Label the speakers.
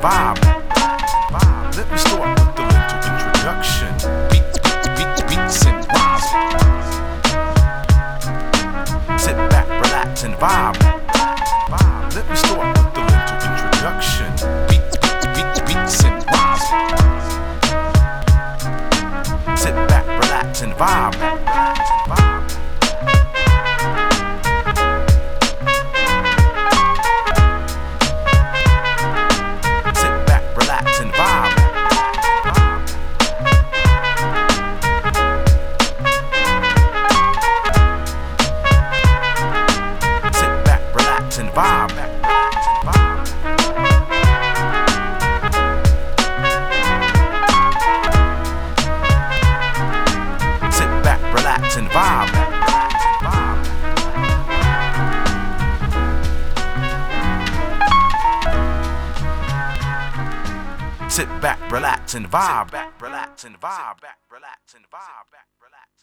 Speaker 1: vibe. Let me start with the little introduction. Beats and rhymes. Sit back, relax and vibe. Let me start with the little introduction. Beats and rhymes. Sit back, relax and vibe. Sit back, relax and vibe. Sit back, relax and vibe.